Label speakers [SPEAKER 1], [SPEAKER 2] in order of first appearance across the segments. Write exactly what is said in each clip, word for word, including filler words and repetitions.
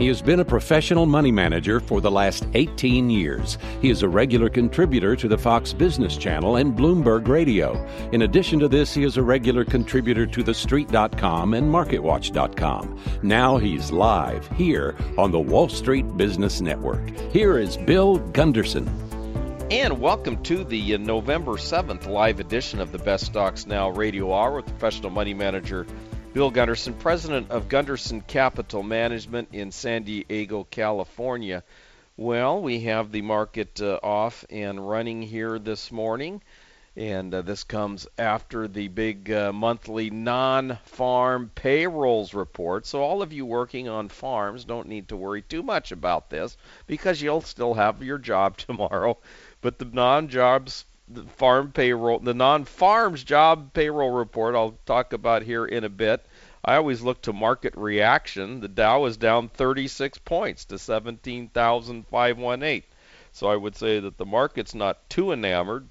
[SPEAKER 1] He has been a professional money manager for the last eighteen years. He is a regular contributor to the Fox Business Channel and Bloomberg Radio. In addition to this, he is a regular contributor to the street dot com and market watch dot com. Now he's live here on the Wall Street Business Network. Here is Bill Gunderson.
[SPEAKER 2] And welcome to the November seventh live edition of the Best Stocks Now Radio Hour with professional money manager Bill Gunderson, president of Gunderson Capital Management in San Diego, California. Well, we have the market uh, off and running here this morning, and uh, this comes after the big uh, monthly non-farm payrolls report. So all of you working on farms don't need to worry too much about this because you'll still have your job tomorrow. But the non-jobs The farm payroll, the non-farms job payroll report, I'll talk about here in a bit. I always look to market reaction. The Dow is down thirty-six points to seventeen thousand five hundred eighteen. So I would say that the market's not too enamored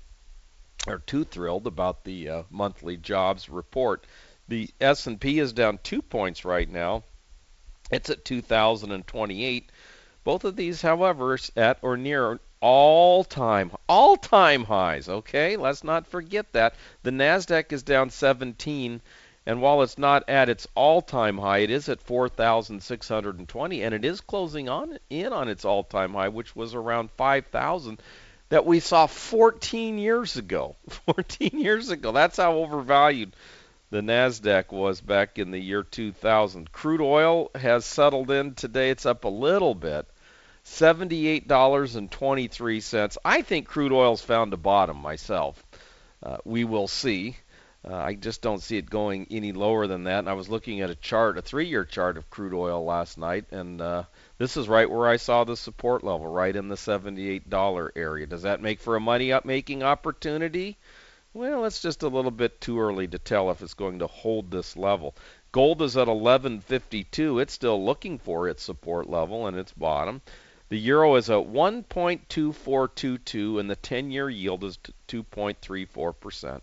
[SPEAKER 2] or too thrilled about the uh, monthly jobs report. The S and P is down two points right now. It's at two thousand twenty-eight. Both of these, however, at or near all-time, all-time highs, okay? Let's not forget that. The NASDAQ is down seventeen, and while it's not at its all-time high, it is at four thousand six hundred twenty, and it is closing on in on its all-time high, which was around five thousand that we saw fourteen years ago. fourteen years ago. That's how overvalued the NASDAQ was back in the year two thousand. Crude oil has settled in today. It's up a little bit. seventy-eight dollars and twenty-three cents. I think crude oil's found a bottom myself. Uh, we will see. Uh, I just don't see it going any lower than that. And I was looking at a chart, a three-year chart of crude oil last night, and uh, this is right where I saw the support level, right in the seventy-eight dollars area. Does that make for a money-up-making opportunity? Well, it's just a little bit too early to tell if it's going to hold this level. Gold is at eleven fifty-two. It's still looking for its support level and its bottom. The euro is at one point two four two two, and the ten-year yield is two point three four percent.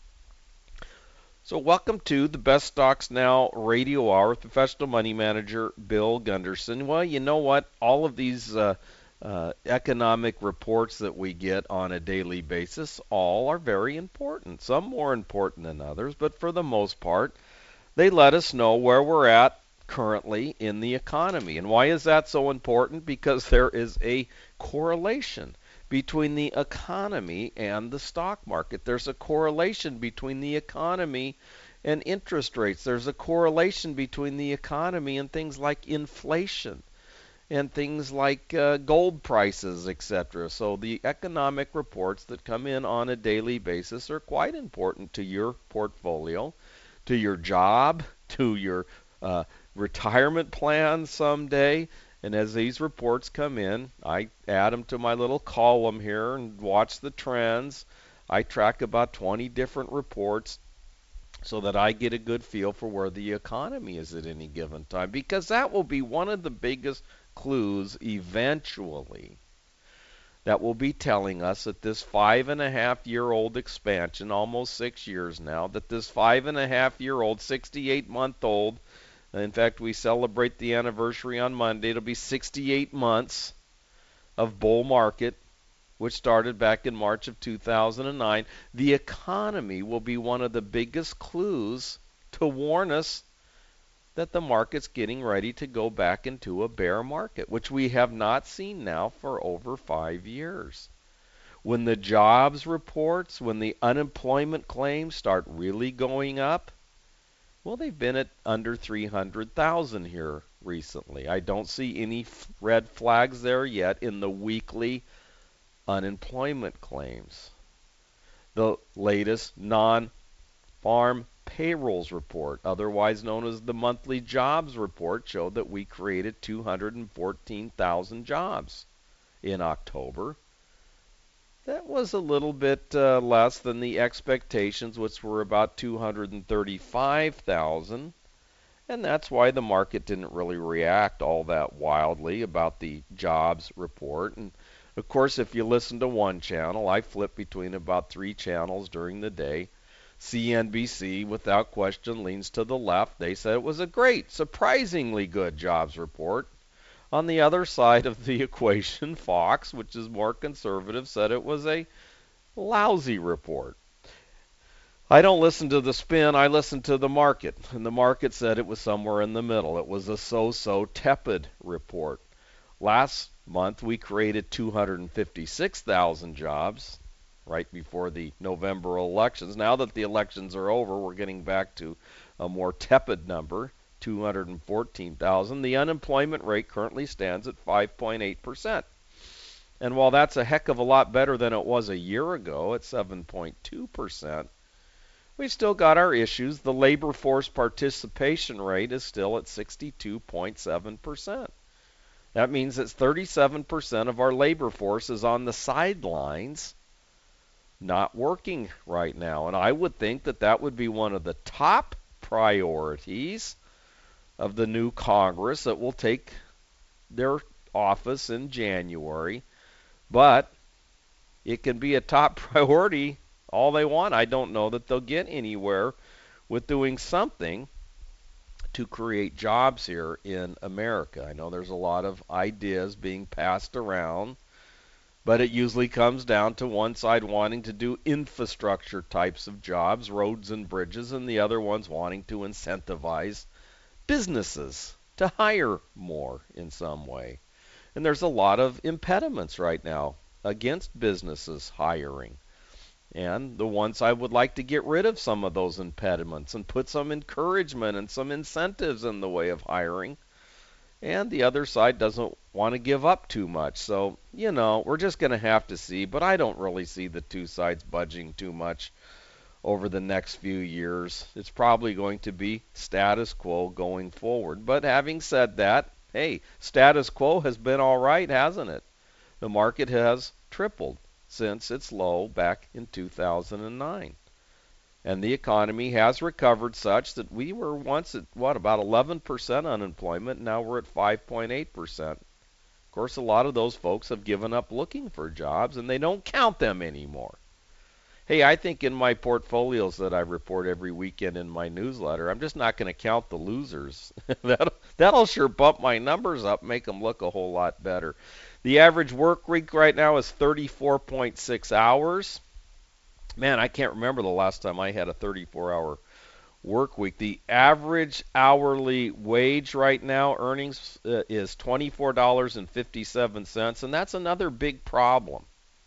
[SPEAKER 2] So welcome to the Best Stocks Now Radio Hour with professional money manager Bill Gunderson. Well, you know what? All of these uh, uh, economic reports that we get on a daily basis, all are very important. Some more important than others, but for the most part, they let us know where we're at currently in the economy. And why is that so important? Because there is a correlation between the economy and the stock market. There's a correlation between the economy and interest rates. There's a correlation between the economy and things like inflation and things like uh, gold prices, et cetera. So the economic reports that come in on a daily basis are quite important to your portfolio, to your job, to your uh, retirement plan someday. And as these reports come in, I add them to my little column here and watch the trends. I track about twenty different reports so that I get a good feel for where the economy is at any given time, because that will be one of the biggest clues eventually that will be telling us that this five and a half year old expansion, almost six years now, that this five and a half year old, sixty-eight month old, in fact, we celebrate the anniversary on Monday. It'll be sixty-eight months of bull market, which started back in March of two thousand nine. The economy will be one of the biggest clues to warn us that the market's getting ready to go back into a bear market, which we have not seen now for over five years. When the jobs reports, when the unemployment claims start really going up, well, they've been at under three hundred thousand here recently. I don't see any f- red flags there yet in the weekly unemployment claims. The latest non-farm payrolls report, otherwise known as the monthly jobs report, showed that we created two hundred fourteen thousand jobs in October. That was a little bit uh, less than the expectations, which were about two hundred thirty-five thousand. And that's why the market didn't really react all that wildly about the jobs report. And of course, if you listen to one channel, I flip between about three channels during the day. C N B C, without question, leans to the left. They said it was a great, surprisingly good jobs report. On the other side of the equation, Fox, which is more conservative, said it was a lousy report. I don't listen to the spin, I listen to the market, and the market said it was somewhere in the middle. It was a so-so tepid report. Last month we created two hundred fifty-six thousand jobs right before the November elections. Now that the elections are over, we're getting back to a more tepid number, two hundred fourteen thousand. The unemployment rate currently stands at five point eight percent. And while that's a heck of a lot better than it was a year ago at seven point two percent, we've still got our issues. The labor force participation rate is still at sixty-two point seven percent. That means that thirty-seven percent of our labor force is on the sidelines, not working right now. And I would think that that would be one of the top priorities of the new Congress that will take their office in January. But it can be a top priority all they want. I don't know that they'll get anywhere with doing something to create jobs here in America. I know there's a lot of ideas being passed around, but it usually comes down to one side wanting to do infrastructure types of jobs, roads and bridges, and the other ones wanting to incentivize businesses to hire more in some way. And there's a lot of impediments right now against businesses hiring. And the ones I would like to get rid of some of those impediments and put some encouragement and some incentives in the way of hiring. And the other side doesn't want to give up too much. So, you know, we're just going to have to see. But I don't really see the two sides budging too much over the next few years. It's probably going to be status quo going forward. But having said that, hey, status quo has been all right, hasn't it? The market has tripled since its low back in two thousand nine. And the economy has recovered such that we were once at, what, about eleven percent unemployment. Now we're at five point eight percent. Of course, a lot of those folks have given up looking for jobs, and they don't count them anymore. Hey, I think in my portfolios that I report every weekend in my newsletter, I'm just not going to count the losers. that'll, that'll sure bump my numbers up, make them look a whole lot better. The average work week right now is thirty-four point six hours. Man, I can't remember the last time I had a thirty-four hour work week. The average hourly wage right now, earnings, uh, is twenty-four dollars and fifty-seven cents, and that's another big problem.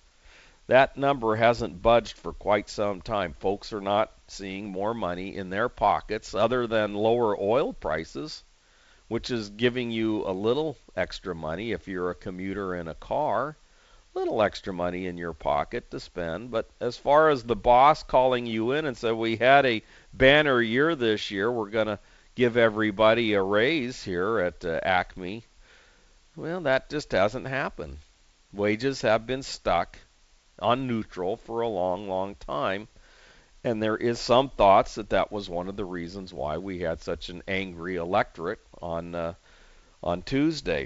[SPEAKER 2] That number hasn't budged for quite some time. Folks are not seeing more money in their pockets other than lower oil prices, which is giving you a little extra money if you're a commuter in a car, little extra money in your pocket to spend. But as far as the boss calling you in and said, we had a banner year this year, we're going to give everybody a raise here at uh, Acme, well, that just hasn't happened. Wages have been stuck on neutral for a long, long time. And there is some thoughts that that was one of the reasons why we had such an angry electorate on uh, on Tuesday.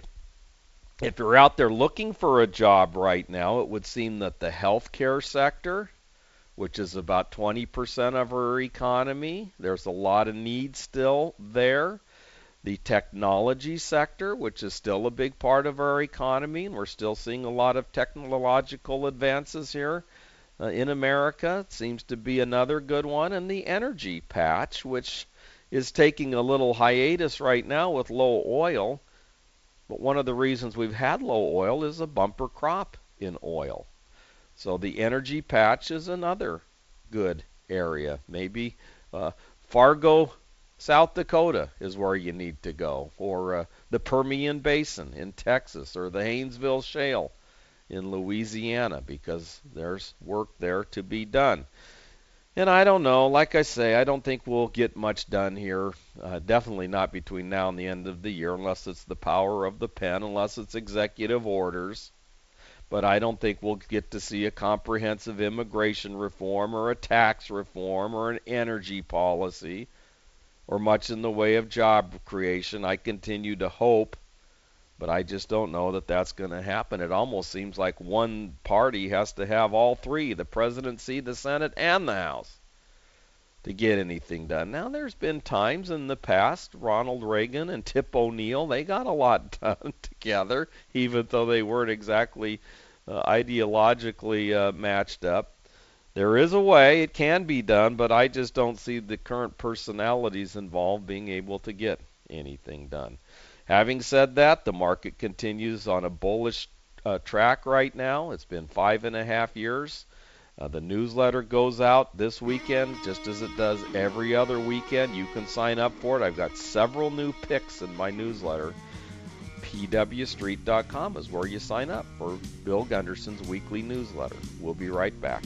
[SPEAKER 2] If you're out there looking for a job right now, it would seem that the healthcare sector, which is about twenty percent of our economy, there's a lot of need still there. The technology sector, which is still a big part of our economy, and we're still seeing a lot of technological advances here Uh, in America, it seems to be another good one. And the energy patch, which is taking a little hiatus right now with low oil. But one of the reasons we've had low oil is a bumper crop in oil. So the energy patch is another good area. Maybe uh, Fargo, South Dakota is where you need to go, or uh, the Permian Basin in Texas, or the Haynesville Shale in Louisiana, because there's work there to be done. And I don't know, like I say, I don't think we'll get much done here, uh, definitely not between now and the end of the year, unless it's the power of the pen, unless it's executive orders. But I don't think we'll get to see a comprehensive immigration reform or a tax reform or an energy policy or much in the way of job creation. I continue to hope, but I just don't know that that's going to happen. It almost seems like one party has to have all three, the presidency, the Senate, and the House. to get anything done. Now, there's been times in the past, Ronald Reagan and Tip O'Neill, they got a lot done together, even though they weren't exactly uh, ideologically uh, matched up. There is a way it can be done, but I just don't see the current personalities involved being able to get anything done. Having said that, the market continues on a bullish uh, track right now. It's been five and a half years. Uh, the newsletter goes out this weekend, just as it does every other weekend. You can sign up for it. I've got several new picks in my newsletter. P W street dot com is where you sign up for Bill Gunderson's weekly newsletter. We'll be right back.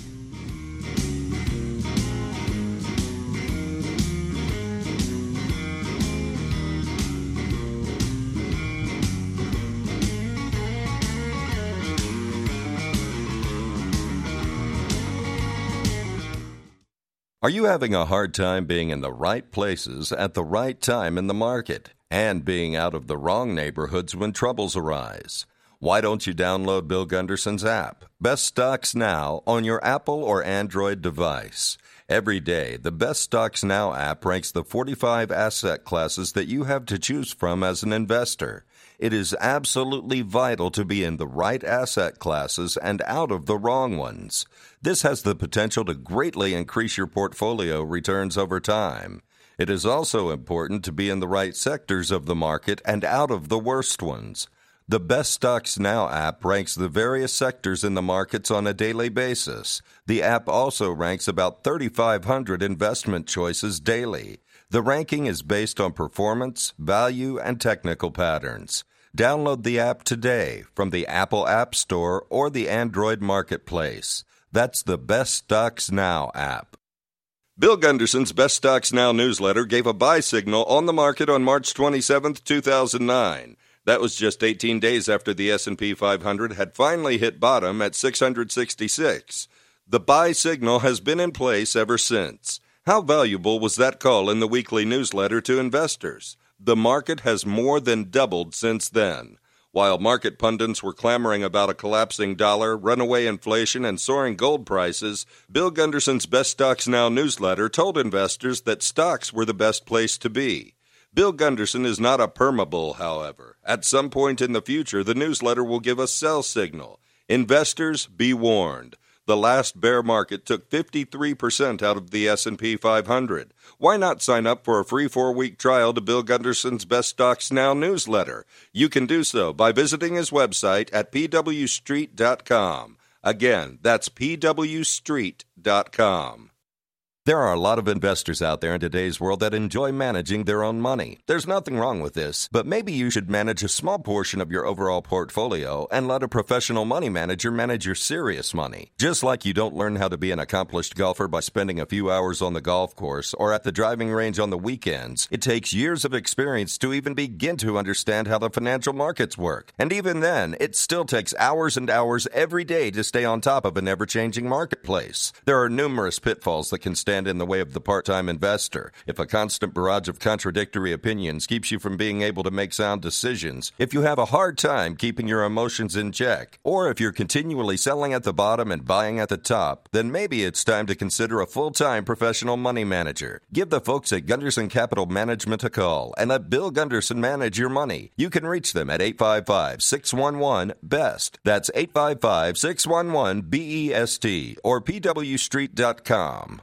[SPEAKER 3] Are you having a hard time being in the right places at the right time in the market and being out of the wrong neighborhoods when troubles arise? Why don't you download Bill Gunderson's app, Best Stocks Now, on your Apple or Android device? Every day, the Best Stocks Now app ranks the forty-five asset classes that you have to choose from as an investor. It is absolutely vital to be in the right asset classes and out of the wrong ones. This has the potential to greatly increase your portfolio returns over time. It is also important to be in the right sectors of the market and out of the worst ones. The Best Stocks Now app ranks the various sectors in the markets on a daily basis. The app also ranks about thirty-five hundred investment choices daily. The ranking is based on performance, value, and technical patterns. Download the app today from the Apple App Store or the Android Marketplace. That's the Best Stocks Now app. Bill Gunderson's Best Stocks Now newsletter gave a buy signal on the market on March twenty-seventh, two thousand nine. That was just eighteen days after the S and P five hundred had finally hit bottom at six hundred sixty-six. The buy signal has been in place ever since. How valuable was that call in the weekly newsletter to investors? The market has more than doubled since then. While market pundits were clamoring about a collapsing dollar, runaway inflation, and soaring gold prices, Bill Gunderson's Best Stocks Now newsletter told investors that stocks were the best place to be. Bill Gunderson is not a permabull, however. At some point in the future, the newsletter will give a sell signal. Investors, be warned. The last bear market took fifty-three percent out of the S and P five hundred. Why not sign up for a free four-week trial to Bill Gunderson's Best Stocks Now newsletter? You can do so by visiting his website at P W street dot com. Again, that's P W street dot com. There are a lot of investors out there in today's world that enjoy managing their own money. There's nothing wrong with this, but maybe you should manage a small portion of your overall portfolio and let a professional money manager manage your serious money. Just like you don't learn how to be an accomplished golfer by spending a few hours on the golf course or at the driving range on the weekends, it takes years of experience to even begin to understand how the financial markets work. And even then, it still takes hours and hours every day to stay on top of an ever-changing marketplace. There are numerous pitfalls that can stand in the way of the part-time investor. If a constant barrage of contradictory opinions keeps you from being able to make sound decisions, if you have a hard time keeping your emotions in check, or if you're continually selling at the bottom and buying at the top, then maybe it's time to consider a full-time professional money manager. Give the folks at Gunderson Capital Management a call and let Bill Gunderson manage your money. You can reach them at eight five five, six one one, B E S T. That's eight five five, six one one, B E S T or P W street dot com.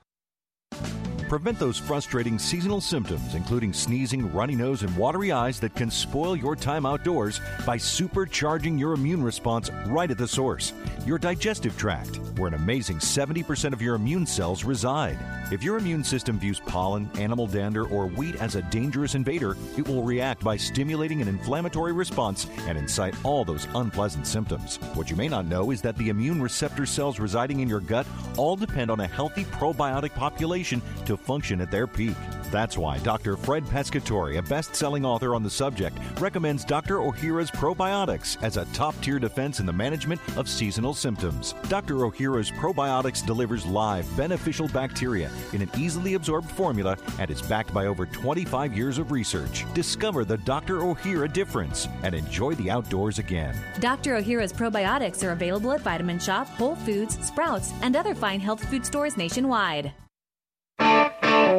[SPEAKER 4] Prevent those frustrating seasonal symptoms, including sneezing, runny nose, and watery eyes that can spoil your time outdoors by supercharging your immune response right at the source, your digestive tract, where an amazing seventy percent of your immune cells reside. If your immune system views pollen, animal dander, or wheat as a dangerous invader, it will react by stimulating an inflammatory response and incite all those unpleasant symptoms. What you may not know is that the immune receptor cells residing in your gut all depend on a healthy probiotic population to function at their peak. That's why Doctor Fred Pescatore, a best-selling author on the subject, recommends Doctor Ohhira's Probiotics as a top-tier defense in the management of seasonal symptoms. Doctor Ohhira's Probiotics delivers live, beneficial bacteria in an easily absorbed formula and is backed by over twenty-five years of research. Discover the Doctor Ohhira difference and enjoy the outdoors again.
[SPEAKER 5] Doctor Ohhira's Probiotics are available at Vitamin Shop, Whole Foods, Sprouts, and other fine health food stores nationwide.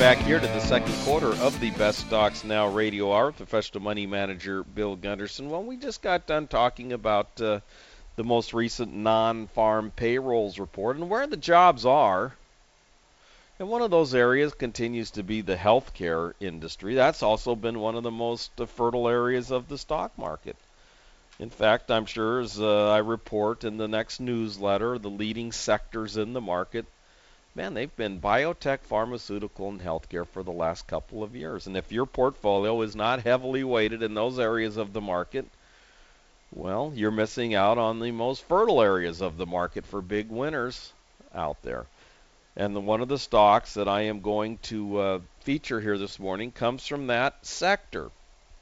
[SPEAKER 2] back here to the second quarter of the Best Stocks Now Radio Hour with professional money manager Bill Gunderson. Well, we just got done talking about uh, the most recent non-farm payrolls report and where the jobs are. And one of those areas continues to be the healthcare industry. That's also been one of the most uh, fertile areas of the stock market. In fact, I'm sure as uh, I report in the next newsletter, the leading sectors in the market, man, they've been biotech, pharmaceutical, and healthcare for the last couple of years. And if your portfolio is not heavily weighted in those areas of the market, well, you're missing out on the most fertile areas of the market for big winners out there. And the, one of the stocks that I am going to uh, feature here this morning comes from that sector.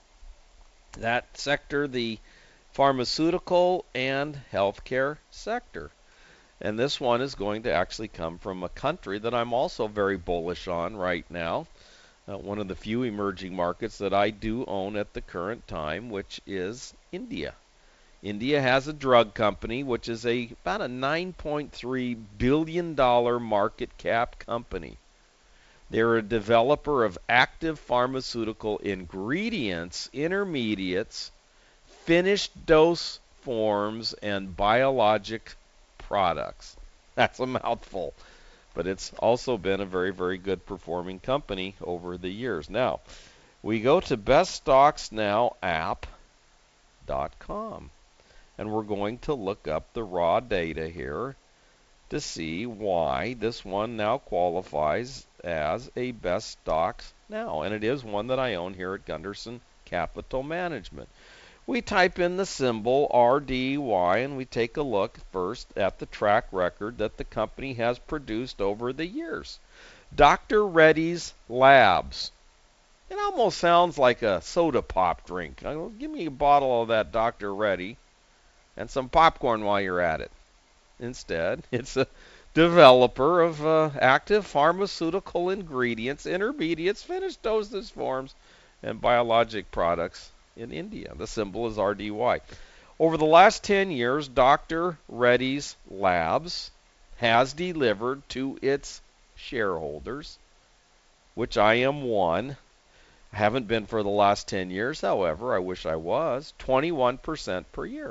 [SPEAKER 2] That sector, the pharmaceutical and healthcare sector. And this one is going to actually come from a country that I'm also very bullish on right now. Uh, one of the few emerging markets that I do own at the current time, which is India. India has a drug company, which is a about a nine point three billion dollars market cap company. They're a developer of active pharmaceutical ingredients, intermediates, finished dose forms, and biologic products. That's a mouthful, but it's also been a very, very good performing company over the years. Now, we go to best stocks now app dot com, and we're going to look up the raw data here to see why this one now qualifies as a Best Stocks Now, and it is one that I own here at Gunderson Capital Management. We type in the symbol R D Y and we take a look first at the track record that the company has produced over the years. Doctor Reddy's Labs. It almost sounds like a soda pop drink. Give me a bottle of that Doctor Reddy and some popcorn while you're at it. Instead, it's a developer of uh, active pharmaceutical ingredients, intermediates, finished dosage forms, and biologic products in India. The symbol is R D Y. Over the last ten years, Doctor Reddy's Labs has delivered to its shareholders, which I am one. I haven't been for the last ten years, however, I wish I was, twenty-one percent per year.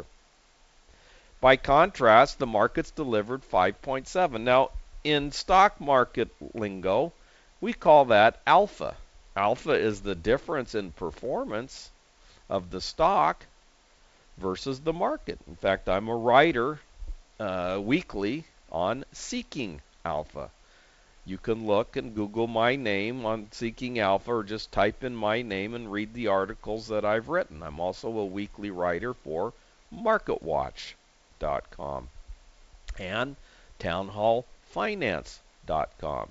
[SPEAKER 2] By contrast, the market's delivered five point seven. Now, in stock market lingo, we call that alpha. Alpha is the difference in performance of the stock versus the market. In fact, I'm a writer uh, weekly on Seeking Alpha. You can look and Google my name on Seeking Alpha or just type in my name and read the articles that I've written. I'm also a weekly writer for market watch dot com and town hall finance dot com.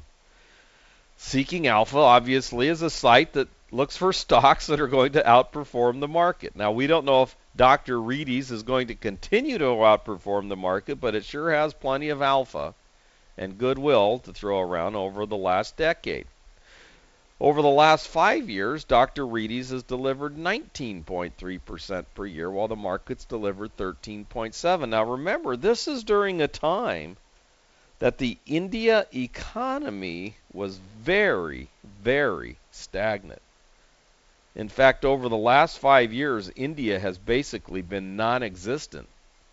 [SPEAKER 2] Seeking Alpha obviously is a site that looks for stocks that are going to outperform the market. Now, we don't know if Doctor Reddy's is going to continue to outperform the market, but it sure has plenty of alpha and goodwill to throw around over the last decade. Over the last five years, Doctor Reddy's has delivered nineteen point three percent per year, while the market's delivered thirteen point seven. Now, remember, this is during a time that the India economy was very, very stagnant. In fact, over the last five years, India has basically been non-existent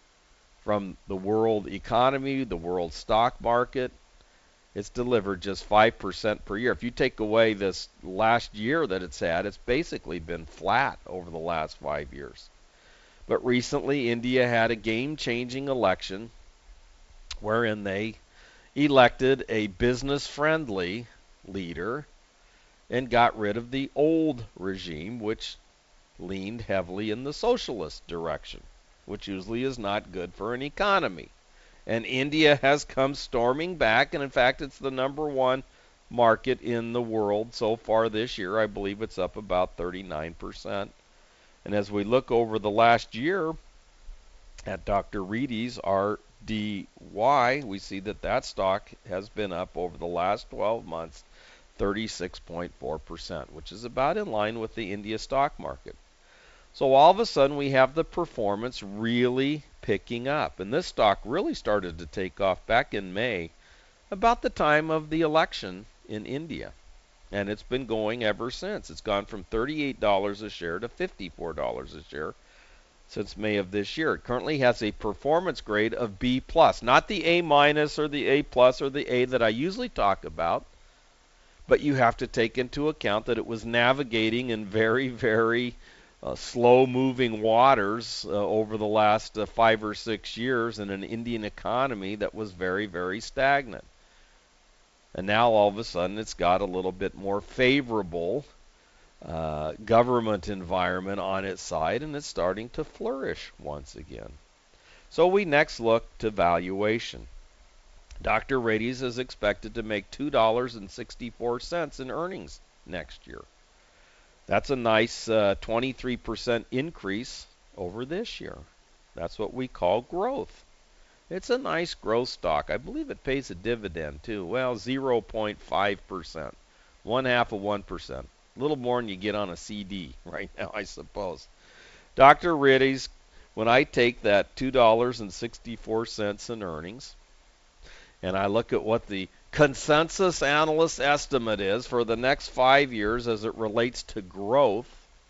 [SPEAKER 2] from the world economy, the world stock market. It's delivered just five percent per year. If you take away this last year that it's had, it's basically been flat over the last five years. But recently, India had a game-changing election wherein they elected a business-friendly leader and got rid of the old regime, which leaned heavily in the socialist direction, which usually is not good for an economy. And India has come storming back, and in fact, it's the number one market in the world so far this year. I believe it's up about thirty-nine percent. And as we look over the last year at Doctor Reddy's R D Y, we see that that stock has been up over the last twelve months thirty-six point four percent, which is about in line with the India stock market. So all of a sudden we have the performance really picking up. And this stock really started to take off back in May, about the time of the election in India. And it's been going ever since. It's gone from thirty-eight dollars a share to fifty-four dollars a share since May of this year. It currently has a performance grade of B plus, not the A minus or the A plus or the A that I usually talk about, but you have to take into account that it was navigating in very, very uh, slow-moving waters uh, over the last uh, five or six years in an Indian economy that was very, very stagnant. And now all of a sudden it's got a little bit more favorable uh, government environment on its side, and it's starting to flourish once again. So we next look to valuation. Doctor Reddy's is expected to make two dollars and sixty-four cents in earnings next year. That's a nice uh, twenty-three percent increase over this year. That's what we call growth. It's a nice growth stock. I believe it pays a dividend too. Well, zero point five percent. One half of one percent. A little more than you get on a C D right now, I suppose. Doctor Reddy's, when I take that two dollars and sixty-four cents in earnings, and I look at what the consensus analyst estimate is for the next five years as it relates to growth,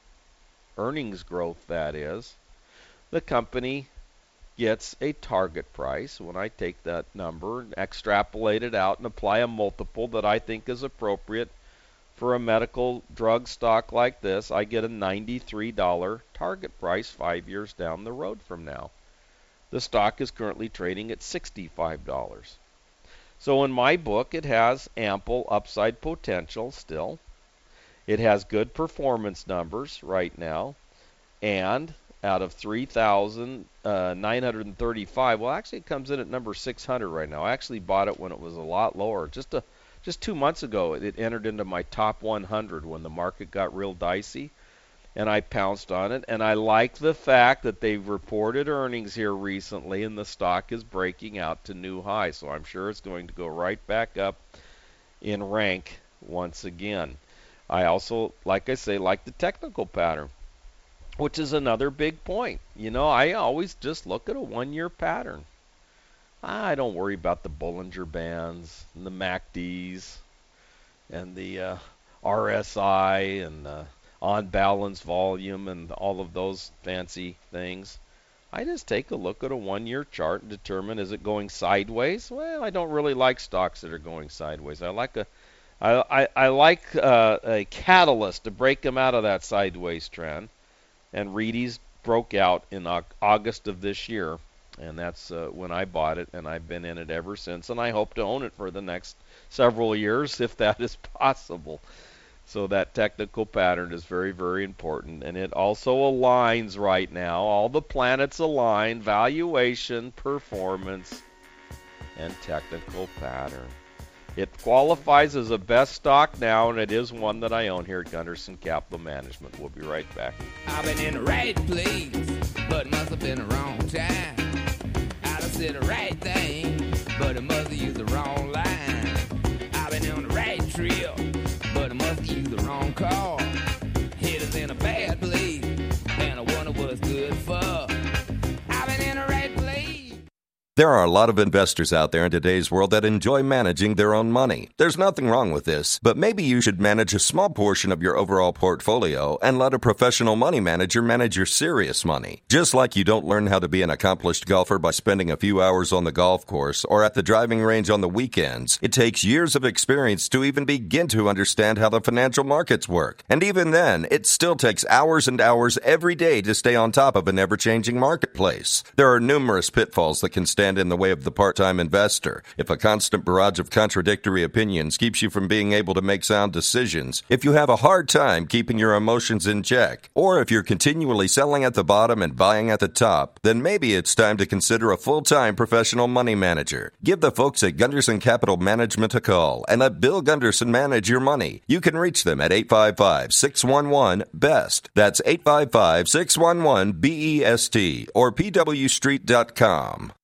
[SPEAKER 2] earnings growth that is, the company gets a target price. When I take that number and extrapolate it out and apply a multiple that I think is appropriate for a medical drug stock like this, I get a ninety-three dollars target price five years down the road from now. The stock is currently trading at sixty-five dollars. So in my book, it has ample upside potential still. It has good performance numbers right now. And out of three thousand nine hundred thirty-five, well, actually it comes in at number six hundred right now. I actually bought it when it was a lot lower. Just a, just two months ago, it entered into my top one hundred when the market got real dicey, and I pounced on it. And I like the fact that they've reported earnings here recently, and the stock is breaking out to new highs. So I'm sure it's going to go right back up in rank once again. I also, like I say, like the technical pattern, which is another big point. You know, I always just look at a one-year pattern. I don't worry about the Bollinger Bands and the M A C Ds and the uh, R S I and the on-balance volume and all of those fancy things. I just take a look at a one-year chart and determine, is it going sideways? Well, I don't really like stocks that are going sideways. I like a, I, I, I like uh, a catalyst to break them out of that sideways trend. And Reedy's broke out in August of this year, and that's uh, when I bought it, and I've been in it ever since, and I hope to own it for the next several years if that is possible. So that technical pattern is very, very important, and it also aligns right now. All the planets align: valuation, performance, and technical pattern. It qualifies as a best stock now, and it is one that I own here at Gunderson Capital Management. We'll be right back.
[SPEAKER 6] I've been in the right place, but must have been the wrong time. I done said the right thing, but it must have used the wrong line. I've been on the right trail, but it must have used the wrong car. Hit us in a bad place, and I wonder what it's good for. I've been in the right place.
[SPEAKER 3] There are a lot of investors out there in today's world that enjoy managing their own money. There's nothing wrong with this, but maybe you should manage a small portion of your overall portfolio and let a professional money manager manage your serious money. Just like you don't learn how to be an accomplished golfer by spending a few hours on the golf course or at the driving range on the weekends, it takes years of experience to even begin to understand how the financial markets work. And even then, it still takes hours and hours every day to stay on top of an ever-changing marketplace. There are numerous pitfalls that can stand in the way of the part-time investor. If a constant barrage of contradictory opinions keeps you from being able to make sound decisions, if you have a hard time keeping your emotions in check, or if you're continually selling at the bottom and buying at the top, then maybe it's time to consider a full-time professional money manager. Give the folks at Gunderson Capital Management a call and let Bill Gunderson manage your money. You can reach them at eight five five, six one one, B E S T. That's eight five five, six one one, B E S T or P W street dot com.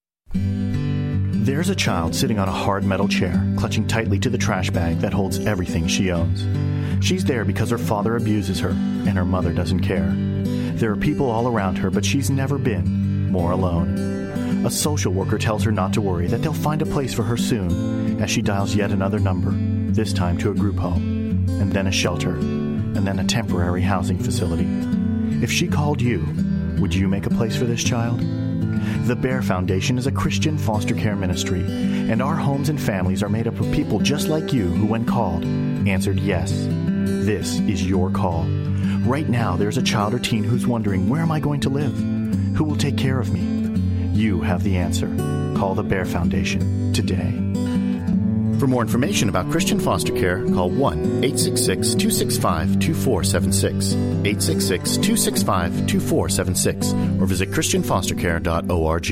[SPEAKER 7] There's a child sitting on a hard metal chair, clutching tightly to the trash bag that holds everything she owns. She's there because her father abuses her, and her mother doesn't care. There are people all around her, but she's never been more alone. A social worker tells her not to worry, that they'll find a place for her soon, as she dials yet another number, this time to a group home. and then a shelter, and then a temporary housing facility. If she called you, would you make a place for this child? The Bear Foundation is a Christian foster care ministry, and our homes and families are made up of people just like you who, when called, answered yes. This is your call. Right now, there's a child or teen who's wondering, where am I going to live? Who will take care of me? You have the answer. Call the Bear Foundation today.
[SPEAKER 8] For more information about Christian foster care, call one eight six six, two six five, two four seven six, eight six six, two six five, two four seven six, or visit christian foster care dot org.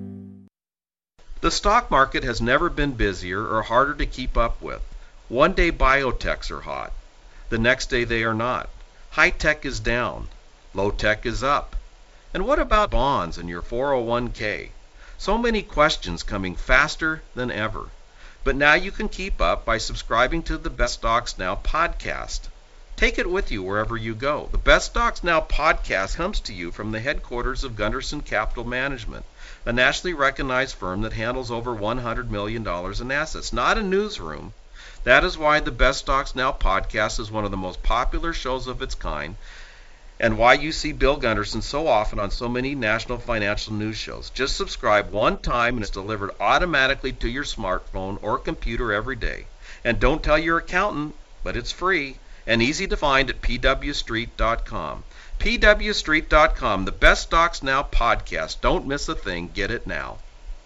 [SPEAKER 2] The stock market has never been busier or harder to keep up with. One day biotechs are hot. The next day they are not. High tech is down. Low tech is up. And what about bonds and your four oh one k? So many questions coming faster than ever. But now you can keep up by subscribing to the Best Stocks Now podcast. Take it with you wherever you go. The Best Stocks Now podcast comes to you from the headquarters of Gunderson Capital Management, a nationally recognized firm that handles over one hundred million dollars in assets, not a newsroom. That is why the Best Stocks Now podcast is one of the most popular shows of its kind, and why you see Bill Gunderson so often on so many national financial news shows. Just subscribe one time and it's delivered automatically to your smartphone or computer every day. And don't tell your accountant, but it's free and easy to find at p w street dot com. p w street dot com, the Best Stocks Now podcast. Don't miss a thing. Get it now.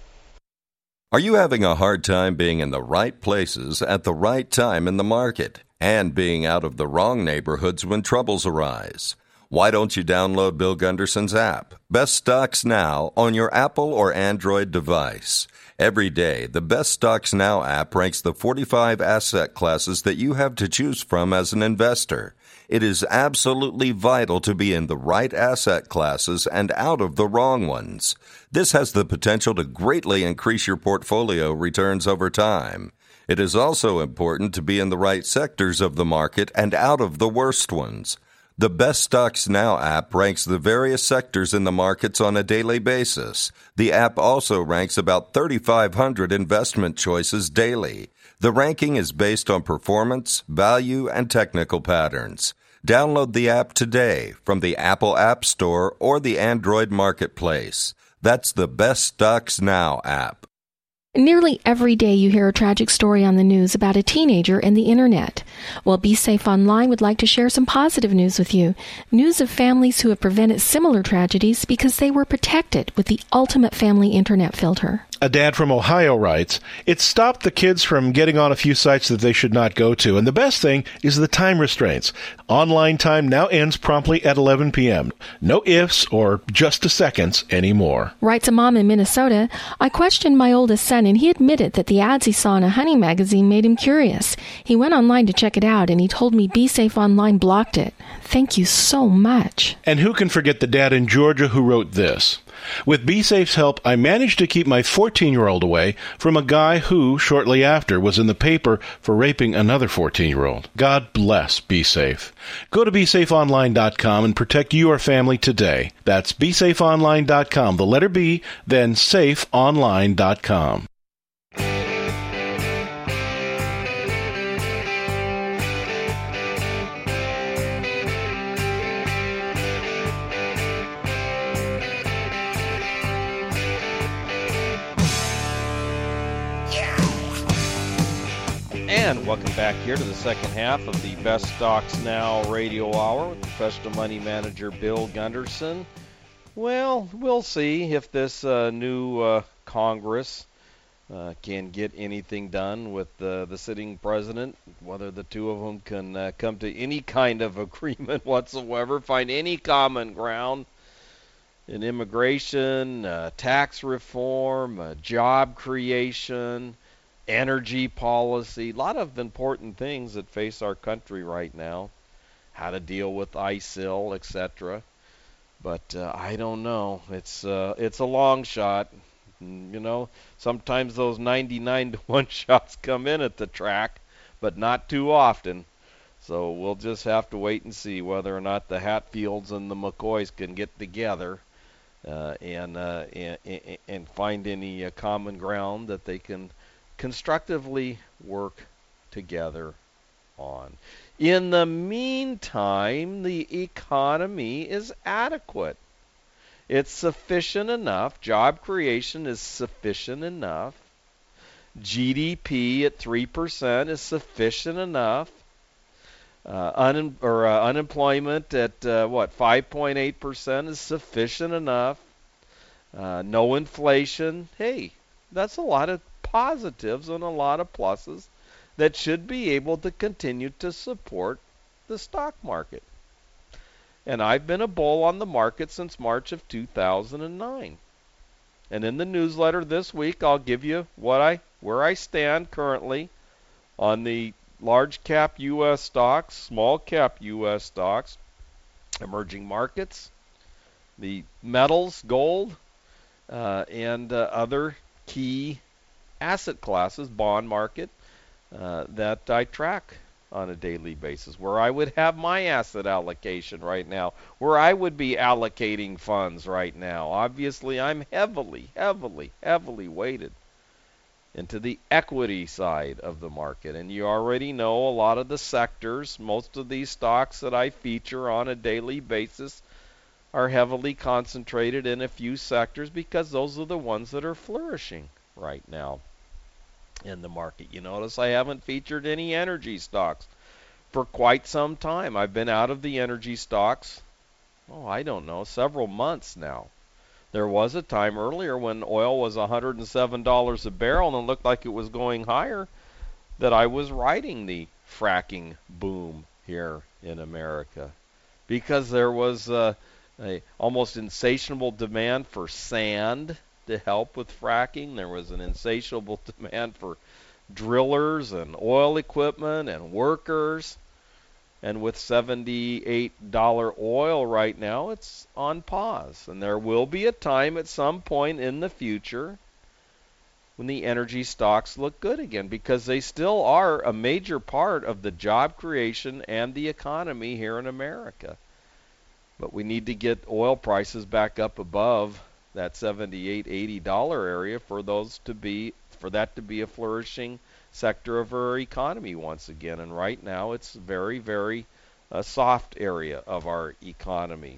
[SPEAKER 3] Are you having a hard time being in the right places at the right time in the market and being out of the wrong neighborhoods when troubles arise? Why don't you download Bill Gunderson's app, Best Stocks Now, on your Apple or Android device? Every day, the Best Stocks Now app ranks the forty-five asset classes that you have to choose from as an investor. It is absolutely vital to be in the right asset classes and out of the wrong ones. This has the potential to greatly increase your portfolio returns over time. It is also important to be in the right sectors of the market and out of the worst ones. The Best Stocks Now app ranks the various sectors in the markets on a daily basis. The app also ranks about thirty-five hundred investment choices daily. The ranking is based on performance, value, and technical patterns. Download the app today from the Apple App Store or the Android Marketplace. That's the Best Stocks Now app.
[SPEAKER 9] Nearly every day you hear a tragic story on the news about a teenager and the internet. Well, Be Safe Online would like to share some positive news with you. News of families who have prevented similar tragedies because they were protected with the ultimate family internet filter.
[SPEAKER 10] A dad from Ohio writes, "It stopped the kids from getting on a few sites that they should not go to, and the best thing is the time restraints. Online time now ends promptly at eleven p.m. No ifs or just a seconds anymore."
[SPEAKER 9] Writes a mom in Minnesota, "I questioned my oldest son, and he admitted that the ads he saw in a hunting magazine made him curious. He went online to check it out, and he told me Be Safe Online blocked it. Thank you so much."
[SPEAKER 10] And who can forget the dad in Georgia who wrote this? "With BeSafe's help, I managed to keep my fourteen-year-old away from a guy who, shortly after, was in the paper for raping another fourteen-year-old. God bless BeSafe. Go to be safe online dot com and protect your family today. That's be safe online dot com, the letter B, then safe online dot com.
[SPEAKER 2] And welcome back here to the second half of the Best Stocks Now radio hour with professional money manager Bill Gunderson. Well, we'll see if this uh, new uh, Congress uh, can get anything done with uh, the sitting president, whether the two of them can uh, come to any kind of agreement whatsoever, find any common ground in immigration, uh, tax reform, uh, job creation, energy policy, a lot of important things that face our country right now, how to deal with I S I L, et cetera. But uh, I don't know. It's uh, it's a long shot. You know, sometimes those ninety-nine to one shots come in at the track, but not too often. So we'll just have to wait and see whether or not the Hatfields and the McCoys can get together uh, and, uh, and and find any uh, common ground that they can constructively work together on. In the meantime, the economy is adequate. It's sufficient enough. Job creation is sufficient enough. G D P at three percent is sufficient enough. Uh, un- or uh, unemployment at uh, what five point eight percent is sufficient enough. Uh, no inflation. Hey, that's a lot of positives and a lot of pluses that should be able to continue to support the stock market. And I've been a bull on the market since March of two thousand nine. And in the newsletter this week, I'll give you what I where I stand currently on the large cap U S stocks, small cap U S stocks, emerging markets, the metals, gold, uh, and uh, other key asset classes, bond market, uh, that I track on a daily basis, where I would have my asset allocation right now, where I would be allocating funds right now. Obviously, I'm heavily, heavily, heavily weighted into the equity side of the market. And you already know a lot of the sectors, most of these stocks that I feature on a daily basis are heavily concentrated in a few sectors because those are the ones that are flourishing right now in the market. You notice I haven't featured any energy stocks for quite some time. I've been out of the energy stocks, oh, I don't know, several months now. There was a time earlier when oil was one hundred seven dollars a barrel and it looked like it was going higher that I was riding the fracking boom here in America because there was uh, a almost insatiable demand for sand to help with fracking. There was an insatiable demand for drillers and oil equipment and workers. And with seventy-eight dollars oil right now, it's on pause. And there will be a time at some point in the future when the energy stocks look good again, because they still are a major part of the job creation and the economy here in America. But we need to get oil prices back up above that seventy-eight dollars, eighty dollars area for those to be for that to be a flourishing sector of our economy once again. And right now it's very, very uh, soft area of our economy.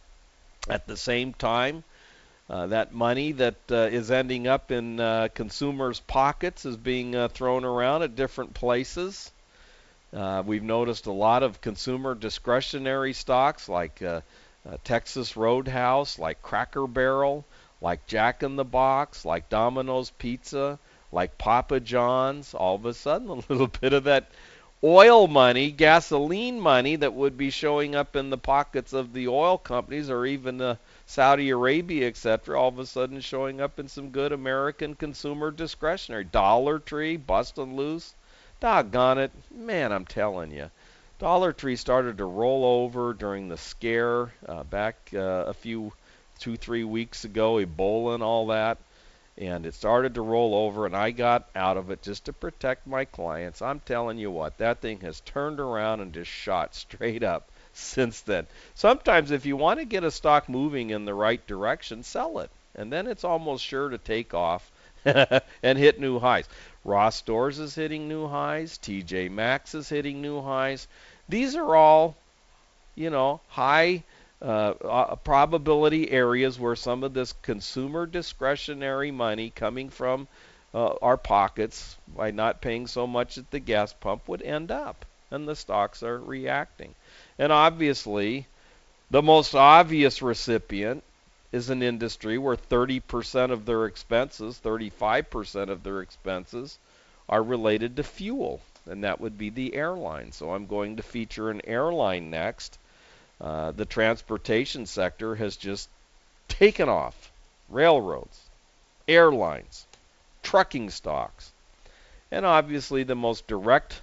[SPEAKER 2] At the same time, uh, that money that uh, is ending up in uh, consumers' pockets is being uh, thrown around at different places. Uh, we've noticed a lot of consumer discretionary stocks like uh, uh, Texas Roadhouse, like Cracker Barrel, like Jack in the Box, like Domino's Pizza, like Papa John's. All of a sudden, a little bit of that oil money, gasoline money that would be showing up in the pockets of the oil companies or even uh, Saudi Arabia, et cetera, all of a sudden showing up in some good American consumer discretionary. Dollar Tree, busting loose. Doggone it. Man, I'm telling you. Dollar Tree started to roll over during the scare uh, back uh, a few, two, three weeks ago, Ebola and all that. And it started to roll over, and I got out of it just to protect my clients. I'm telling you what, that thing has turned around and just shot straight up since then. Sometimes if you want to get a stock moving in the right direction, sell it. And then it's almost sure to take off and hit new highs. Ross Stores is hitting new highs. T J Maxx is hitting new highs. These are all, you know, high uh, uh, probability areas where some of this consumer discretionary money coming from uh, our pockets by not paying so much at the gas pump would end up. And the stocks are reacting. And obviously, the most obvious recipient is an industry where thirty percent of their expenses, thirty-five percent of their expenses are related to fuel, and that would be the airline. So I'm going to feature an airline next. Uh, the transportation sector has just taken off. Railroads, airlines, trucking stocks, and obviously the most direct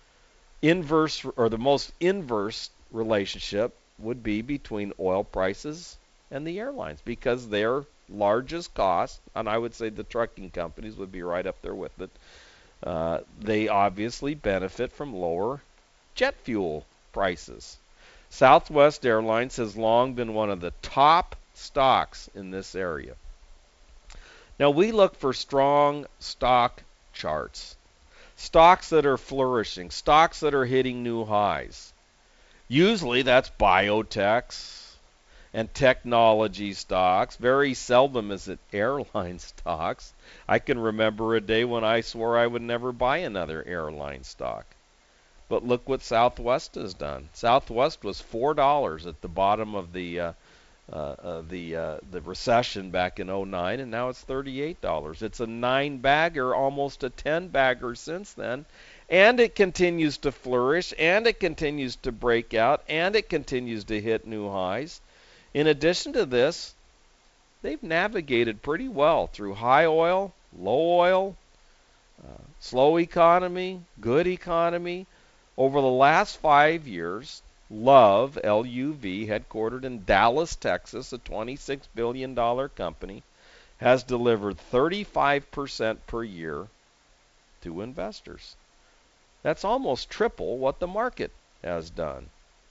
[SPEAKER 2] inverse or the most inverse relationship would be between oil prices and the airlines, because their largest cost, and I would say the trucking companies would be right up there with it, uh, they obviously benefit from lower jet fuel prices. Southwest Airlines has long been one of the top stocks in this area. Now we look for strong stock charts. Stocks that are flourishing, stocks that are hitting new highs. Usually that's biotechs and technology stocks. Very seldom is it airline stocks. I can remember a day when I swore I would never buy another airline stock. But look what Southwest has done. Southwest was four dollars at the bottom of the uh, uh, uh, the uh, the recession back in oh nine, and now it's thirty-eight dollars. It's a nine-bagger, almost a ten-bagger since then, and it continues to flourish, and it continues to break out, and it continues to hit new highs. In addition to this, they've navigated pretty well through high oil, low oil, uh, slow economy, good economy. Over the last five years, Love, L U V, headquartered in Dallas, Texas, a twenty-six billion dollars company, has delivered thirty-five percent per year to investors. That's almost triple what the market has done.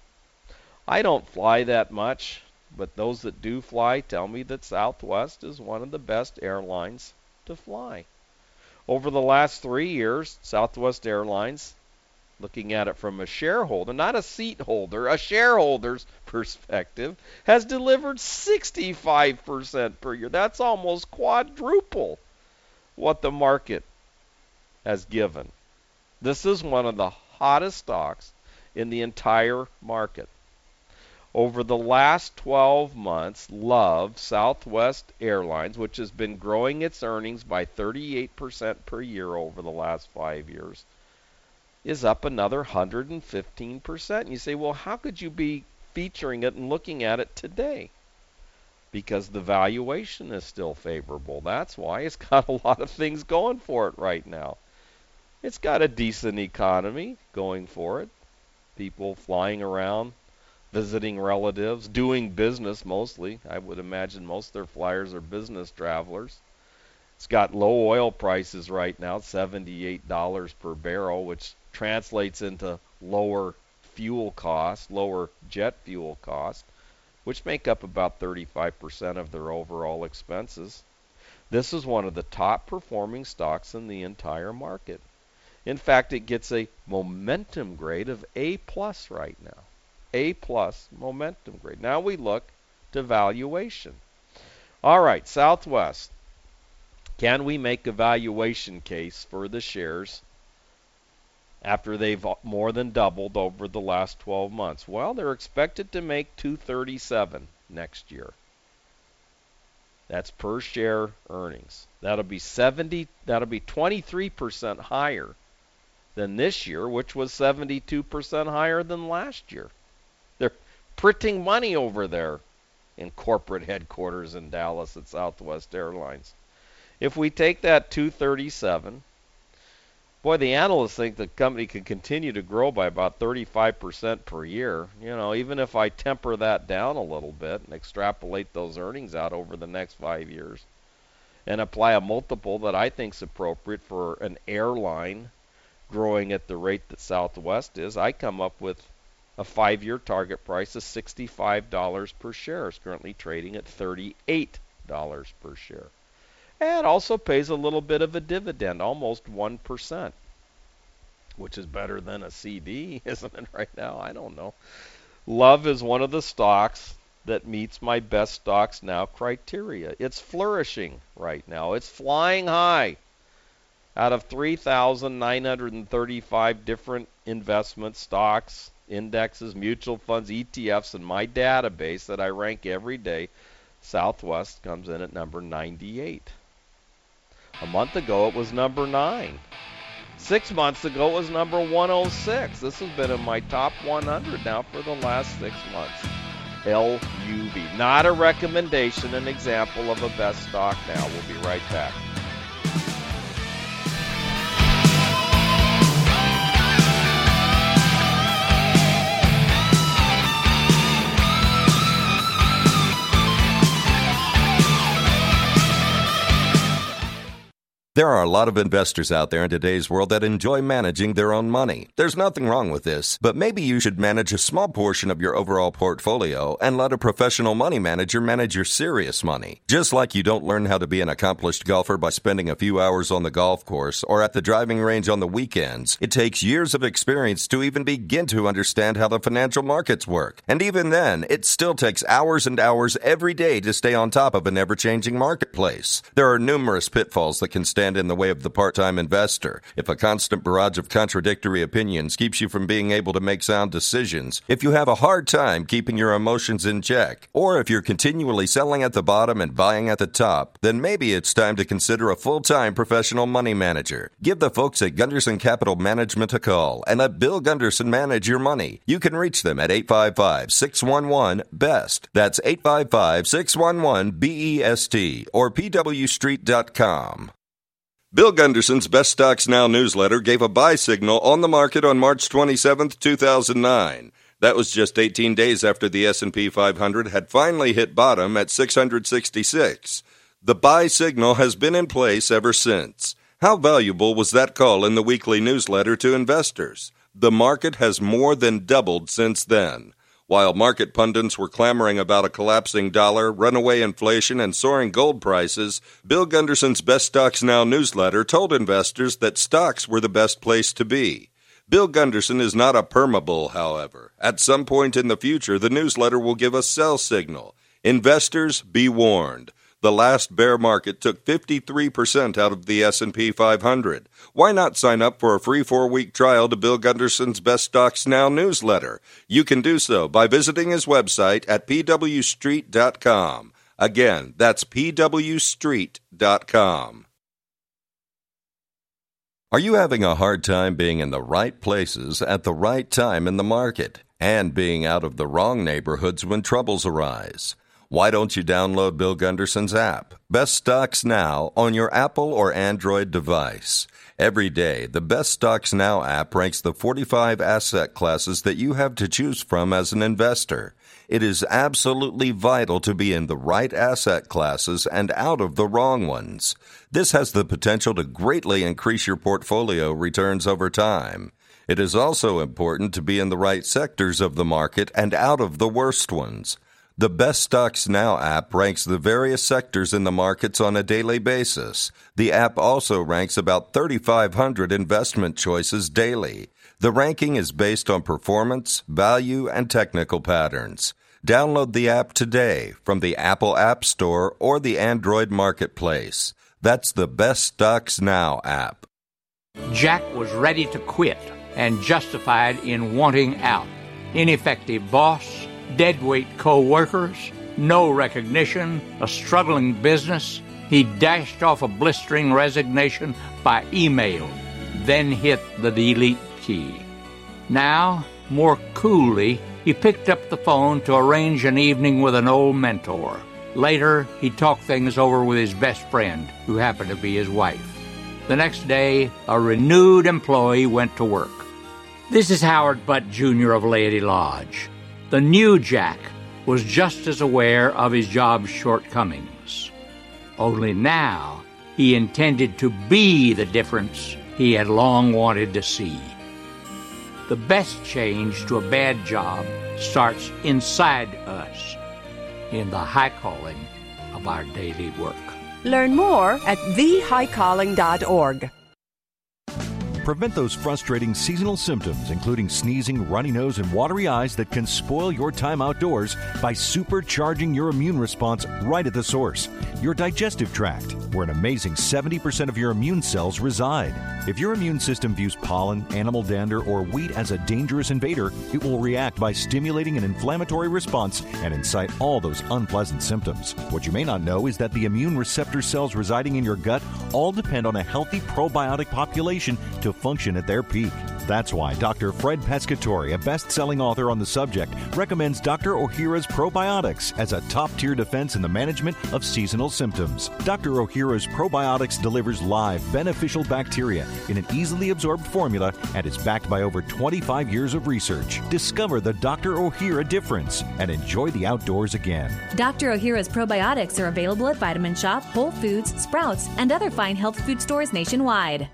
[SPEAKER 2] I don't fly that much, but those that do fly tell me that Southwest is one of the best airlines to fly. Over the last three years, Southwest Airlines, looking at it from a shareholder, not a seat holder, a shareholder's perspective, has delivered sixty-five percent per year. That's almost quadruple what the market has given. This is one of the hottest stocks in the entire market. Over the last twelve months, Love, Southwest Airlines, which has been growing its earnings by thirty-eight percent per year over the last five years, is up another one hundred fifteen percent. And you say, well, how could you be featuring it and looking at it today? Because the valuation is still favorable. That's why. It's got a lot of things going for it right now. It's got a decent economy going for it. People flying around, visiting relatives, doing business mostly. I would imagine most of their flyers are business travelers. It's got low oil prices right now, seventy-eight dollars per barrel, which translates into lower fuel costs, lower jet fuel costs, which make up about thirty-five percent of their overall expenses. This is one of the top performing stocks in the entire market. In fact, it gets a momentum grade of A plus right now. A plus momentum grade. Now we look to valuation. All right, Southwest. Can we make a valuation case for the shares after they've more than doubled over the last twelve months? Well, they're expected to make two thirty-seven next year. That's per share earnings. That'll be seventy. That'll be twenty-three percent higher than this year, which was seventy-two percent higher than last year. They're printing money over there in corporate headquarters in Dallas at Southwest Airlines. If we take that two thirty-seven, boy, the analysts think the company can continue to grow by about thirty-five percent per year. You know, even if I temper that down a little bit and extrapolate those earnings out over the next five years and apply a multiple that I think is appropriate for an airline growing at the rate that Southwest is, I come up with a five-year target price of sixty-five dollars per share. It's currently trading at thirty-eight dollars per share. And also pays a little bit of a dividend, almost one percent, which is better than a C D, isn't it, right now? I don't know. Love is one of the stocks that meets my best stocks now criteria. It's flourishing right now. It's flying high. Out of three thousand nine hundred thirty-five different investment stocks, indexes, mutual funds, E T Fs in my database that I rank every day, Southwest comes in at number ninety-eight. A month ago, it was number nine. Six months ago, it was number one oh six. This has been in my top one hundred now for the last six months. L U V. Not a recommendation, an example of a best stock now. We'll be right back.
[SPEAKER 3] There are a lot of investors out there in today's world that enjoy managing their own money. There's nothing wrong with this, but maybe you should manage a small portion of your overall portfolio and let a professional money manager manage your serious money. Just like you don't learn how to be an accomplished golfer by spending a few hours on the golf course or at the driving range on the weekends, it takes years of experience to even begin to understand how the financial markets work. And even then, it still takes hours and hours every day to stay on top of an ever-changing marketplace. There are numerous pitfalls that can stand in the way of the part-time investor. If a constant barrage of contradictory opinions keeps you from being able to make sound decisions, if you have a hard time keeping your emotions in check, or if you're continually selling at the bottom and buying at the top, then maybe it's time to consider a full-time professional money manager. Give the folks at Gunderson Capital Management a call and let Bill Gunderson manage your money. You can reach them at eight five five, six one one, B E S T. That's eight five five, six one one, B E S T or P W street dot com. Bill Gunderson's Best Stocks Now newsletter gave a buy signal on the market on March twenty-seventh, two thousand nine. That was just eighteen days after the S and P five hundred had finally hit bottom at six hundred sixty-six. The buy signal has been in place ever since. How valuable was that call in the weekly newsletter to investors? The market has more than doubled since then. While market pundits were clamoring about a collapsing dollar, runaway inflation, and soaring gold prices, Bill Gunderson's Best Stocks Now newsletter told investors that stocks were the best place to be. Bill Gunderson is not a permabull, however. At some point in the future, the newsletter will give a sell signal. Investors, be warned. The last bear market took fifty-three percent out of the S and P five hundred. Why not sign up for a free four-week trial to Bill Gunderson's Best Stocks Now newsletter? You can do so by visiting his website at P W street dot com. Again, that's P W street dot com. Are you having a hard time being in the right places at the right time in the market and being out of the wrong neighborhoods when troubles arise? Why don't you download Bill Gunderson's app, Best Stocks Now, on your Apple or Android device? Every day, the Best Stocks Now app ranks the forty-five asset classes that you have to choose from as an investor. It is absolutely vital to be in the right asset classes and out of the wrong ones. This has the potential to greatly increase your portfolio returns over time. It is also important to be in the right sectors of the market and out of the worst ones. The Best Stocks Now app ranks the various sectors in the markets on a daily basis. The app also ranks about thirty-five hundred investment choices daily. The ranking is based on performance, value, and technical patterns. Download the app today from the Apple App Store or the Android Marketplace. That's the Best Stocks Now app.
[SPEAKER 11] Jack was ready to quit and justified in wanting out. Ineffective boss, deadweight co-workers, no recognition, a struggling business. He dashed off a blistering resignation by email, then hit the delete key. Now, more coolly, he picked up the phone to arrange an evening with an old mentor. Later, he talked things over with his best friend, who happened to be his wife. The next day, a renewed employee went to work. This is Howard Butt, Junior of Laity Lodge. The new Jack was just as aware of his job's shortcomings. Only now he intended to be the difference he had long wanted to see. The best change to a bad job starts inside us, in the high calling of our daily work.
[SPEAKER 12] Learn more at the high calling dot org.
[SPEAKER 4] Prevent those frustrating seasonal symptoms, including sneezing, runny nose, and watery eyes that can spoil your time outdoors by supercharging your immune response right at the source, your digestive tract, where an amazing seventy percent of your immune cells reside. If your immune system views pollen, animal dander, or wheat as a dangerous invader, it will react by stimulating an inflammatory response and incite all those unpleasant symptoms. What you may not know is that the immune receptor cells residing in your gut all depend on a healthy probiotic population to function at their peak. That's why Doctor Fred Pescatori, a best-selling author on the subject, recommends Doctor Ohhira's Probiotics as a top-tier defense in the management of seasonal symptoms. Doctor Ohhira's Probiotics delivers live, beneficial bacteria in an easily absorbed formula and is backed by over twenty-five years of research. Discover the Doctor Ohhira difference and enjoy the outdoors again.
[SPEAKER 5] Doctor Ohhira's Probiotics are available at Vitamin Shop, Whole Foods, Sprouts, and other fine health food stores nationwide.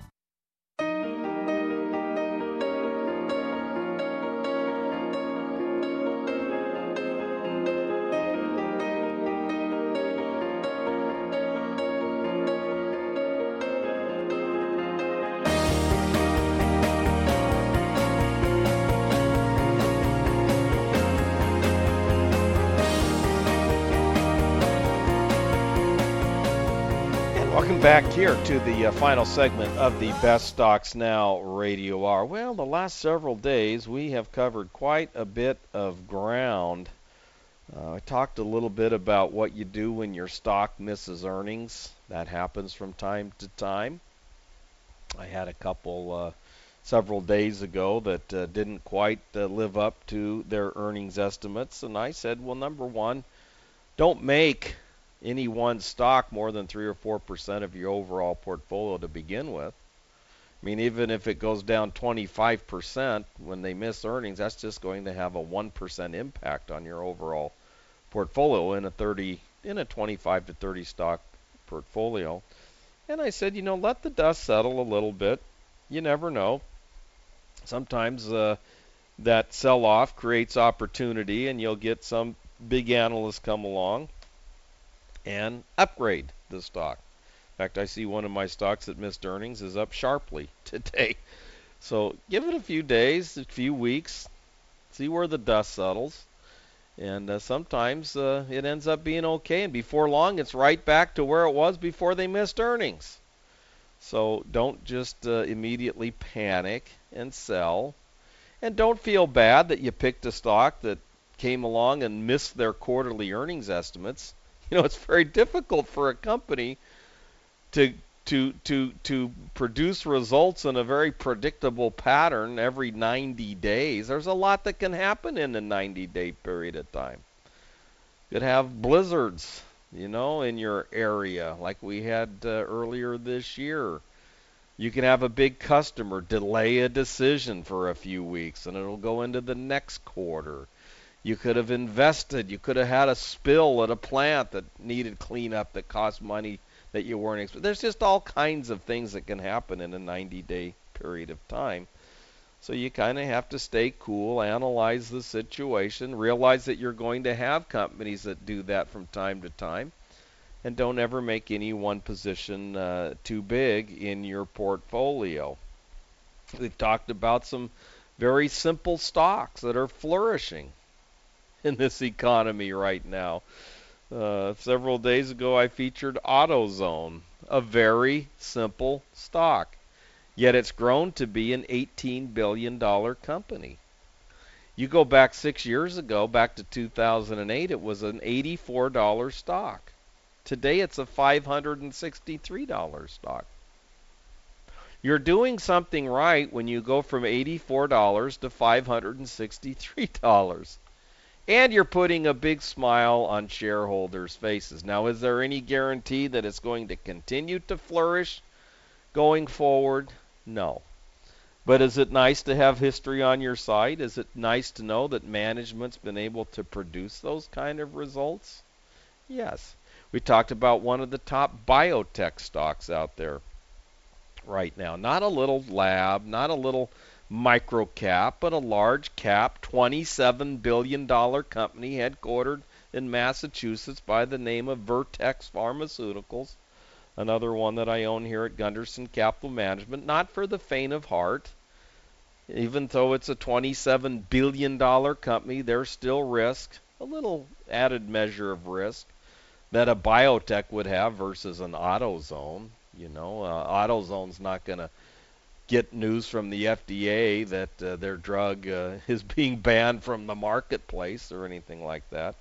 [SPEAKER 2] Back here to the uh, final segment of the Best Stocks Now Radio Hour. Well, the last several days we have covered quite a bit of ground. Uh, I talked a little bit about what you do when your stock misses earnings. That happens from time to time. I had a couple uh, several days ago that uh, didn't quite uh, live up to their earnings estimates, and I said, well, number one, don't make any one stock more than three or four percent of your overall portfolio to begin with. I mean, even if it goes down twenty-five percent when they miss earnings, that's just going to have a one percent impact on your overall portfolio in a thirty, in a twenty-five to thirty stock portfolio. And I said, you know, let the dust settle a little bit. You never know. Sometimes uh, that sell-off creates opportunity, and you'll get some big analysts come along and upgrade the stock. In fact, I see one of my stocks that missed earnings is up sharply today. So give it a few days, a few weeks, see where the dust settles. And uh, sometimes uh, it ends up being okay, and before long it's right back to where it was before they missed earnings. So don't just uh, immediately panic and sell. And don't feel bad that you picked a stock that came along and missed their quarterly earnings estimates. You know, it's very difficult for a company to to to to produce results in a very predictable pattern every ninety days. There's a lot that can happen in a ninety-day period of time. You could have blizzards, you know, in your area like we had uh, earlier this year. You can have a big customer delay a decision for a few weeks, and it'll go into the next quarter. You could have invested. You could have had a spill at a plant that needed cleanup that cost money that you weren't expecting. There's just all kinds of things that can happen in a ninety-day period of time. So you kind of have to stay cool, analyze the situation, realize that you're going to have companies that do that from time to time, and don't ever make any one position uh, too big in your portfolio. We've talked about some very simple stocks that are flourishing in this economy right now. Uh, several days ago I featured AutoZone, a very simple stock, yet it's grown to be an eighteen billion dollars company. You go back six years ago, back to two thousand eight, it was an eighty-four dollars stock. Today it's a five hundred sixty-three dollars stock. You're doing something right when you go from eighty-four dollars to five hundred sixty-three dollars. And you're putting a big smile on shareholders' faces. Now, is there any guarantee that it's going to continue to flourish going forward? No. But is it nice to have history on your side? Is it nice to know that management's been able to produce those kind of results? Yes. We talked about one of the top biotech stocks out there right now. Not a little lab, not a little micro cap, but a large cap, twenty-seven billion dollars company headquartered in Massachusetts by the name of Vertex Pharmaceuticals, another one that I own here at Gunderson Capital Management. Not for the faint of heart. Even though it's a twenty-seven billion dollars company, there's still risk, a little added measure of risk that a biotech would have versus an AutoZone. You know, uh, AutoZone's not going to get news from the F D A that uh, their drug uh, is being banned from the marketplace or anything like that.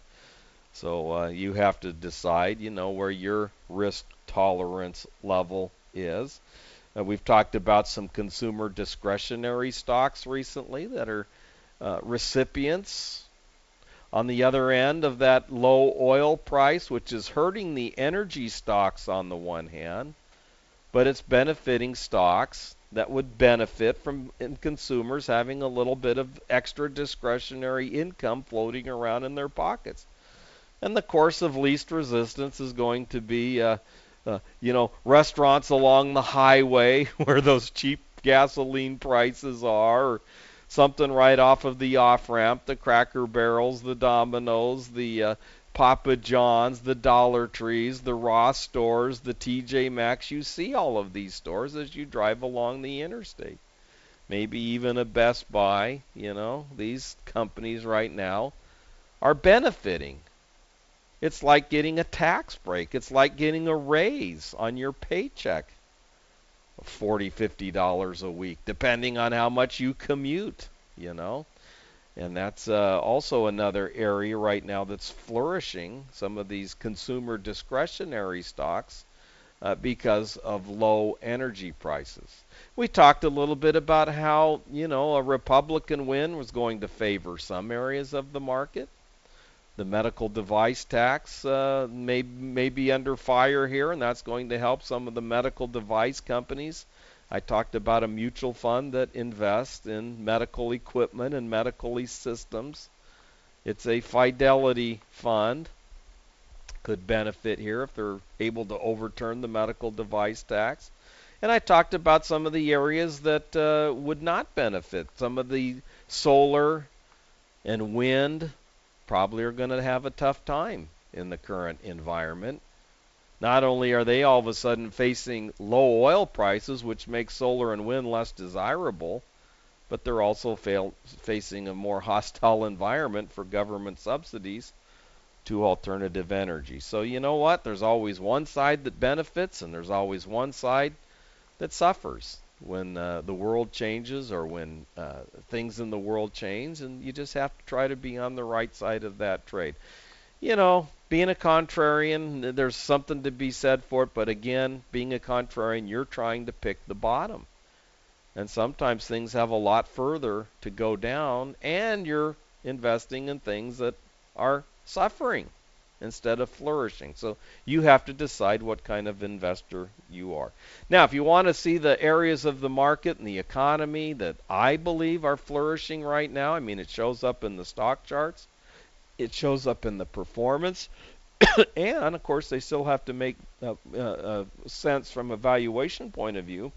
[SPEAKER 2] So uh, you have to decide, you know, where your risk tolerance level is. Uh, we've talked about some consumer discretionary stocks recently that are uh, recipients on the other end of that low oil price, which is hurting the energy stocks on the one hand, but it's benefiting stocks that would benefit from consumers having a little bit of extra discretionary income floating around in their pockets. And the course of least resistance is going to be, uh, uh, you know, restaurants along the highway where those cheap gasoline prices are, or something right off of the off-ramp, the Cracker Barrels, the Domino's, the uh, Papa John's, the Dollar Trees, the Ross stores, the T J Maxx. You see all of these stores as you drive along the interstate. Maybe even a Best Buy. You know, these companies right now are benefiting. It's like getting a tax break. It's like getting a raise on your paycheck. forty dollars, fifty dollars a week, depending on how much you commute, you know. And that's uh, also another area right now that's flourishing, some of these consumer discretionary stocks, uh, because of low energy prices. We talked a little bit about how, you know, a Republican win was going to favor some areas of the market. The medical device tax uh, may, may be under fire here, and that's going to help some of the medical device companies. I talked about a mutual fund that invests in medical equipment and medical systems. It's a Fidelity fund. Could benefit here if they're able to overturn the medical device tax. And I talked about some of the areas that uh, would not benefit. Some of the solar and wind probably are going to have a tough time in the current environment. Not only are they all of a sudden facing low oil prices, which makes solar and wind less desirable, but they're also fail, facing a more hostile environment for government subsidies to alternative energy. So you know what? There's always one side that benefits, and there's always one side that suffers when uh, the world changes, or when uh, things in the world change, and you just have to try to be on the right side of that trade. You know, being a contrarian, there's something to be said for it, but again, being a contrarian, you're trying to pick the bottom. And sometimes things have a lot further to go down, and you're investing in things that are suffering instead of flourishing. So you have to decide what kind of investor you are. Now, if you want to see the areas of the market and the economy that I believe are flourishing right now, I mean, it shows up in the stock charts. It shows up in the performance, and of course they still have to make uh, uh, sense from a valuation point of view.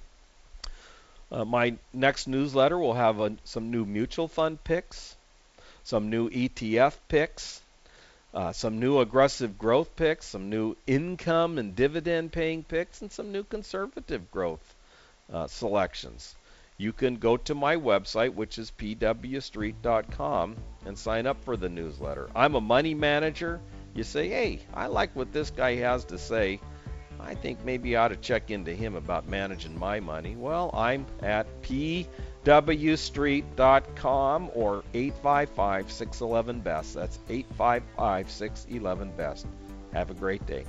[SPEAKER 2] Uh, my next newsletter will have a, some new mutual fund picks, some new E T F picks, uh, some new aggressive growth picks, some new income and dividend paying picks, and some new conservative growth uh, selections. You can go to my website, which is p w street dot com, and sign up for the newsletter. I'm a money manager. You say, hey, I like what this guy has to say. I think maybe I ought to check into him about managing my money. Well, I'm at p w street dot com or eight five five, six one one, B E S T. That's eight five five, six one one, B E S T. Have a great day.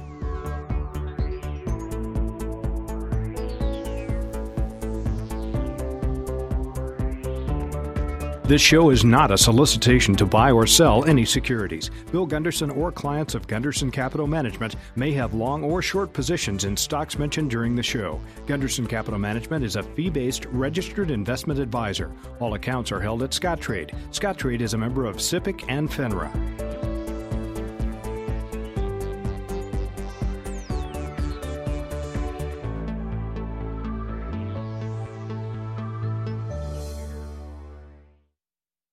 [SPEAKER 13] This show is not a solicitation to buy or sell any securities. Bill Gunderson or clients of Gunderson Capital Management may have long or short positions in stocks mentioned during the show. Gunderson Capital Management is a fee-based registered investment advisor. All accounts are held at Scottrade. Scottrade is a member of SIPC and FINRA.